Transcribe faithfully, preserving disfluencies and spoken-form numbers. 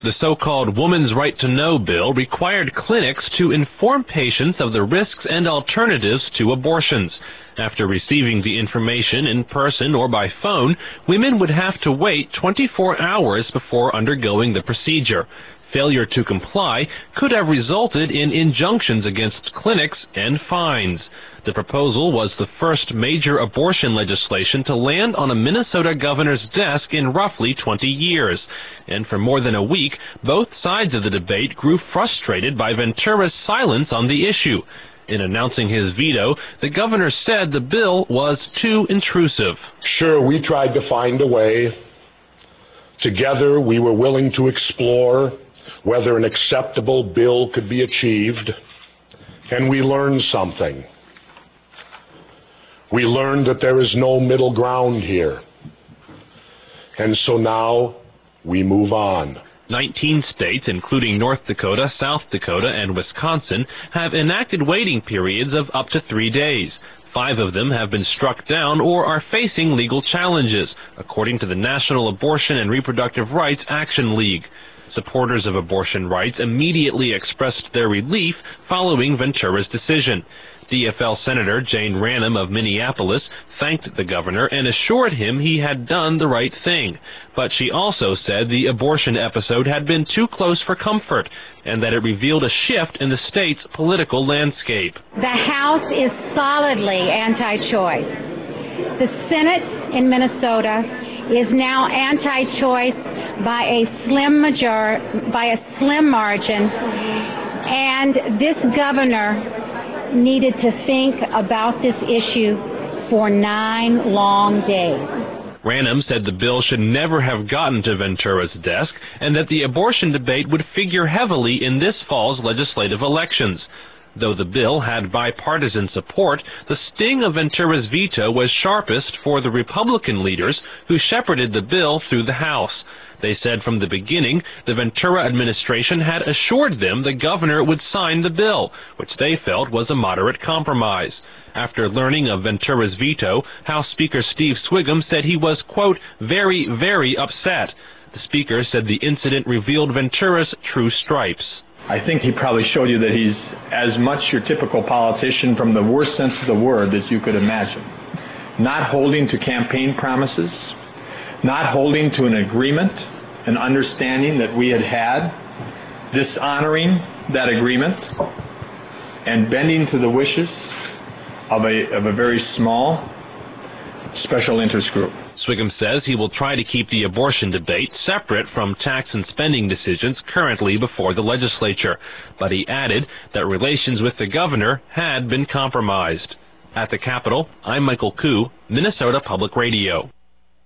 The so-called Woman's Right to Know bill required clinics to inform patients of the risks and alternatives to abortions. After receiving the information in person or by phone, women would have to wait twenty-four hours before undergoing the procedure. Failure to comply could have resulted in injunctions against clinics and fines. The proposal was the first major abortion legislation to land on a Minnesota governor's desk in roughly twenty years. And for more than a week, both sides of the debate grew frustrated by Ventura's silence on the issue. In announcing his veto, the governor said the bill was too intrusive. Sure, we tried to find a way. Together, we were willing to explore whether an acceptable bill could be achieved, and we learned something. We learned that there is no middle ground here, and so now we move on. Nineteen states, including North Dakota, South Dakota, and Wisconsin, have enacted waiting periods of up to three days. Five of them have been struck down or are facing legal challenges, according to the National Abortion and Reproductive Rights Action League. Supporters of abortion rights immediately expressed their relief following Ventura's decision. D F L Senator Jane Ranum of Minneapolis thanked the governor and assured him he had done the right thing. But she also said the abortion episode had been too close for comfort and that it revealed a shift in the state's political landscape. The House is solidly anti-choice. The Senate in Minnesota is now anti-choice by a slim major by a slim margin, and this governor needed to think about this issue for nine long days. Ranum said the bill should never have gotten to Ventura's desk and that the abortion debate would figure heavily in this fall's legislative elections. Though the bill had bipartisan support, the sting of Ventura's veto was sharpest for the Republican leaders who shepherded the bill through the House. They said from the beginning the Ventura administration had assured them the governor would sign the bill, which they felt was a moderate compromise. After learning of Ventura's veto, House Speaker Steve Swigum said he was, quote, very, very upset. The speaker said the incident revealed Ventura's true stripes. I think he probably showed you that he's as much your typical politician from the worst sense of the word as you could imagine. Not holding to campaign promises, not holding to an agreement, an understanding that we had had, dishonoring that agreement, and bending to the wishes of a, of a very small special interest group. Swigum says he will try to keep the abortion debate separate from tax and spending decisions currently before the legislature, but he added that relations with the governor had been compromised. At the Capitol, I'm Michael Koo, Minnesota Public Radio.